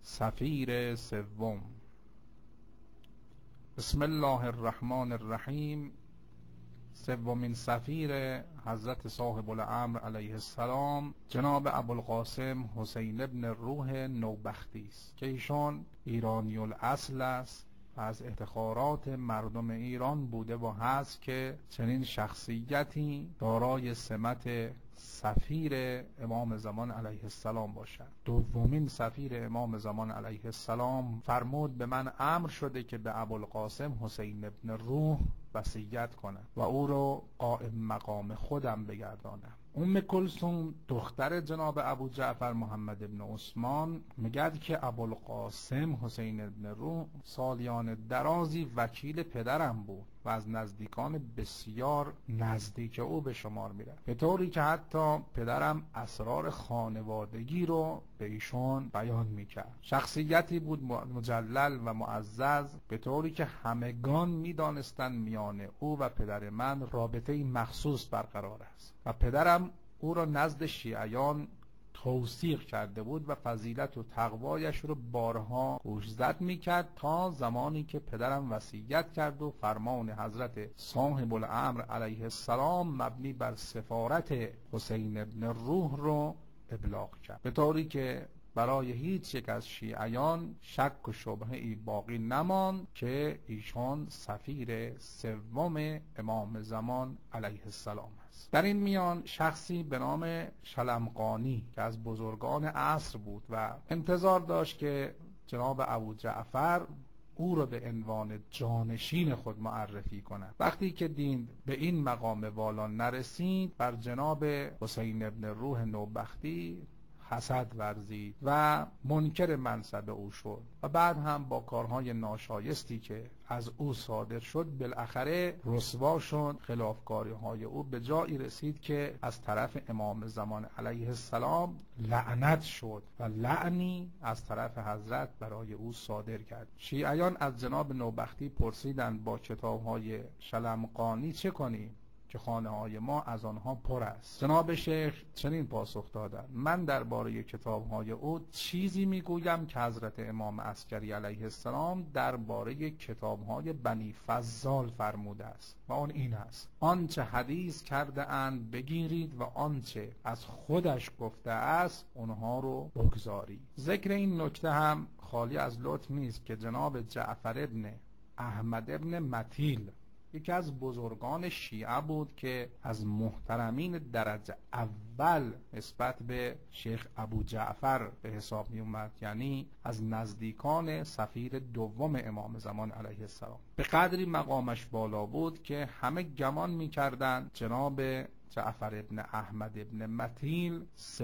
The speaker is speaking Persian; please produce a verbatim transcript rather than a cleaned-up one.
سفیر سوم. بسم الله الرحمن الرحیم. سومین سفیر حضرت صاحب الامر علیه السلام جناب ابوالقاسم حسین ابن روح نوبختی است که ایشان ایرانی الاصل است و از افتخارات مردم ایران بوده و هست که چنین شخصیتی دارای سمت سفیر امام زمان علیه السلام باشد. دومین سفیر امام زمان علیه السلام فرمود به من امر شده که به ابوالقاسم حسین ابن روح وصیت کنم و او رو قائم مقام خودم بگردانم. ام کلثوم دختر جناب ابو جعفر محمد ابن عثمان میگد که ابوالقاسم حسین ابن روح سالیان درازی وکیل پدرم بود و از نزدیکان بسیار نزدیک او به شمار میره، به طوری که حتی پدرم اسرار خانوادگی رو به ایشون بیان میکرد. شخصیتی بود مجلل و معزز، به طوری که همگان میدانستند میان او و پدر من رابطه مخصوص برقرار است و پدرم او را نزد شیعیان توثیق کرده بود و فضیلت و تقوایش رو بارها گوشزد میکرد تا زمانی که پدرم وصیت کرد و فرمان حضرت صاحب الامر علیه السلام مبنی بر سفارت حسین ابن روح رو ابلاغ کرد، به طوری که برای هیچ یک از شیعیان شک و شبهه‌ای باقی نماند که ایشان سفیر سوم امام زمان علیه السلام است. در این میان شخصی به نام شلمقانی که از بزرگان عصر بود و انتظار داشت که جناب ابو جعفر او را به عنوان جانشین خود معرفی کند، وقتی که دید به این مقام والا نرسید بر جناب حسین ابن روح نوبختی حسد ورزید و منکر منصب او شد و بعد هم با کارهای ناشایستی که از او صادر شد بالاخره رسوا شد. خلافکاری های او به جایی رسید که از طرف امام زمان علیه السلام لعنت شد و لعنی از طرف حضرت برای او صادر کرد. شیعیان از جناب نوبختی پرسیدند با کتابهای شلمقانی چه کنیم که خانه های ما از آنها پر است؟ جناب شیخ چنین پاسخ دادند: من درباره کتاب های او چیزی میگویم که حضرت امام عسکری علیه السلام درباره کتاب های بنی فضال فرموده است و آن این است: آنچه حدیث کرده اند بگیرید و آنچه از خودش گفته است اونها رو بگذارید. ذکر این نکته هم خالی از لطف نیست که جناب جعفر ابن احمد ابن متیل یکی از بزرگان شیعه بود که از محترمین درجه اول نسبت به شیخ ابو جعفر به حساب می اومد، یعنی از نزدیکان سفیر دوم امام زمان علیه السلام. به قدری مقامش بالا بود که همه گمان می کردند جناب جعفر ابن احمد ابن متیل